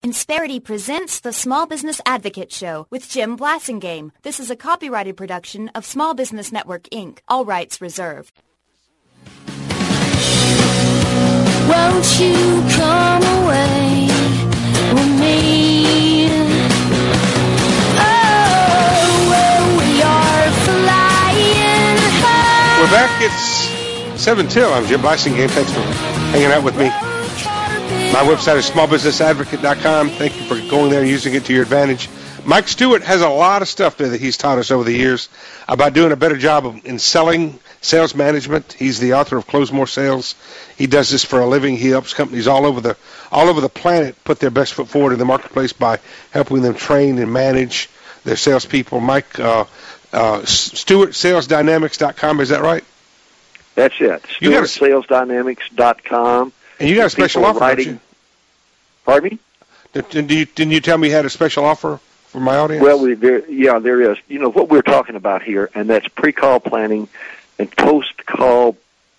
Insperity presents the Small Business Advocate Show with Jim Blasingame. This is a copyrighted production of Small Business Network, Inc. All rights reserved. Won't you come away with me? Oh, well, we are flying high. We're back. It's 7 till. I'm Jim Blasingame. Thanks for hanging out with me. My website is smallbusinessadvocate.com. Thank you for going there and using it to your advantage. Mike Stewart has a lot of stuff there that he's taught us over the years about doing a better job in selling, sales management. He's the author of Close More Sales. He does this for a living. He helps companies all over the planet put their best foot forward in the marketplace by helping them train and manage their salespeople. Mike Stewart, salesdynamics.com. Is that right? That's it. StewartSalesDynamics.com. And you got a special offer, don't you? Pardon me? Didn't you tell me you had a special offer for my audience? Well, there is. You know, what we're talking about here, and that's pre-call planning and post-call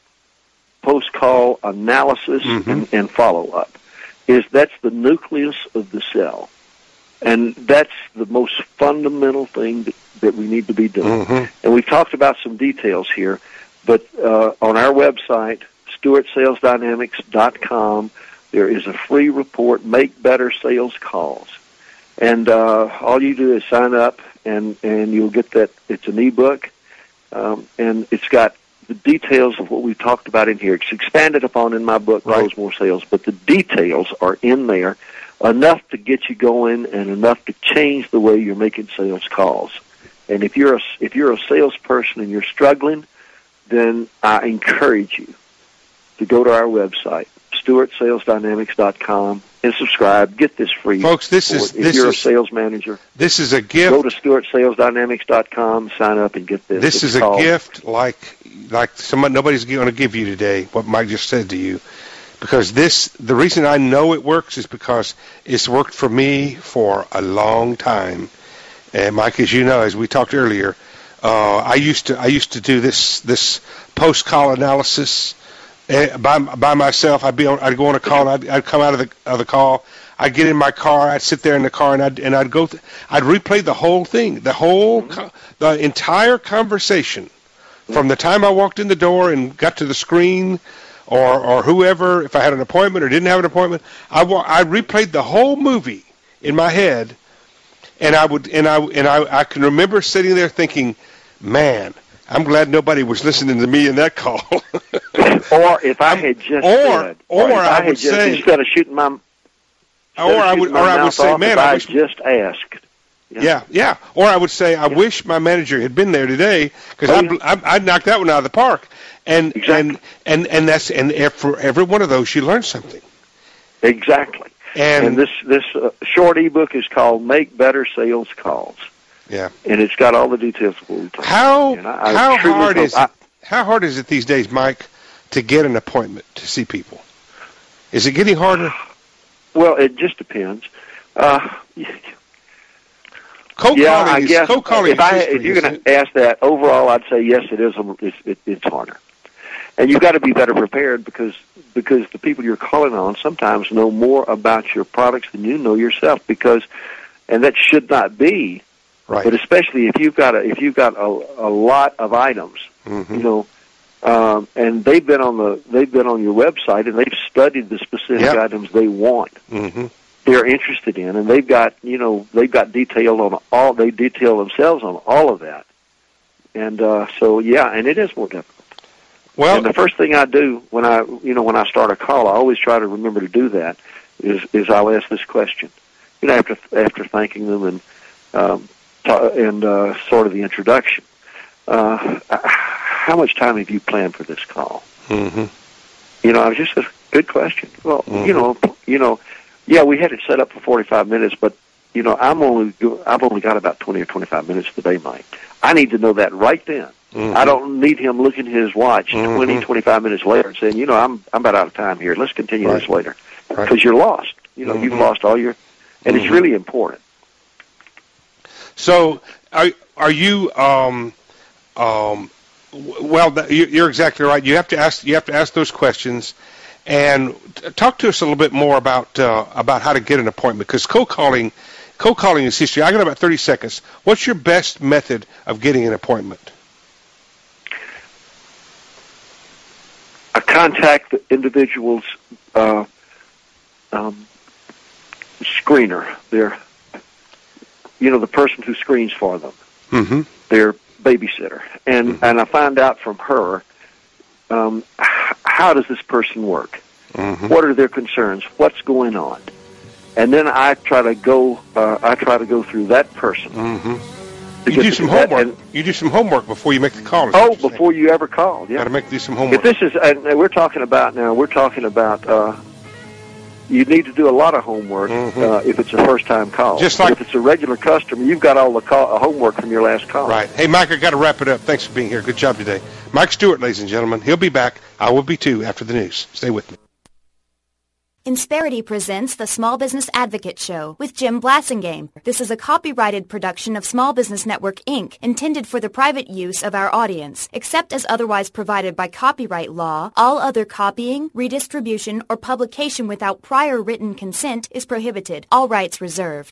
analysis and follow-up, that's the nucleus of the sell. And that's the most fundamental thing that we need to be doing. And we've talked about some details here, but on our website, StewartSalesDynamics.com, there is a free report, Make Better Sales Calls. And all you do is sign up, and you'll get that. It's an ebook, and it's got the details of what we've talked about in here. It's expanded upon in my book, Close More Sales, but the details are in there, enough to get you going and enough to change the way you're making sales calls. And if you're a salesperson and you're struggling, then I encourage you to go to our website, StewartSalesDynamics.com, and subscribe. Get this free. Folks, if you're a sales manager, this is a gift. Go to StewartSalesDynamics.com, sign up, and get this. This is a gift like nobody's going to give you today, what Mike just said to you. Because the reason I know it works is because it's worked for me for a long time. And Mike, as you know, as we talked earlier, I used to do this post-call analysis by myself. I'd go on a call, and I'd come out of the call. I'd get in my car. I'd sit there in the car, and I'd replay the whole thing, the entire conversation, from the time I walked in the door and got to the screen, or whoever, if I had an appointment or didn't have an appointment. I replayed the whole movie in my head, and I can remember sitting there thinking, man, I'm glad nobody was listening to me in that call. Or if I had just said, I would say, instead of shooting my, I would say, man, I wish just asked. Yeah. Or I would say, I wish my manager had been there today, because I'd knocked that one out of the park. And exactly. and for every one of those, you learn something. Exactly. And this short ebook is called Make Better Sales Calls. Yeah. And it's got all the details of what we talked about. How hard is it these days, Mike, to get an appointment to see people? Is it getting harder? Well, it just depends. Cold calling. If you're going to ask that, overall, I'd say yes, it is. It's harder. And you've got to be better prepared because the people you're calling on sometimes know more about your products than you know yourself. And that should not be. Right. But especially if you've got a lot of items, and they've been on your website and they've studied the specific items they want. They're interested in, and they've got detail on all. They detail themselves on all of that, and and it is more difficult. Well, and the first thing I do when I start a call, I always try to remember to do that. Is I'll ask this question, after thanking them and sort of the introduction. How much time have you planned for this call? It's just a good question. Well, we had it set up for 45 minutes, but I've only got about 20 or 25 minutes today, Mike. I need to know that right then. I don't need him looking at his watch 20, 25 minutes later and saying, I'm about out of time here. Let's continue this later, because you're lost. You've lost all your, and it's really important. So, are you? Well, you're exactly right. You have to ask those questions, And talk to us a little bit more about how to get an appointment, because cold calling is history. I got about 30 seconds. What's your best method of getting an appointment? I contact the individual's screener. They're, the person who screens for them. Mm-hmm. Their babysitter, and I find out from her how does this person work? Mm-hmm. What are their concerns? What's going on? And then I try to go through that person. Mm-hmm. You do some homework. You do some homework before you make the call. Before you ever call. Yeah. Got to do some homework. If this is, we're talking about you need to do a lot of homework if it's a first-time call. Just like if it's a regular customer, you've got all the homework from your last call. Right. Hey, Mike, I got to wrap it up. Thanks for being here. Good job today. Mike Stewart, ladies and gentlemen. He'll be back. I will be too after the news. Stay with me. Insperity presents the Small Business Advocate Show with Jim Blasingame. This is a copyrighted production of Small Business Network, Inc., intended for the private use of our audience. Except as otherwise provided by copyright law, all other copying, redistribution, or publication without prior written consent is prohibited. All rights reserved.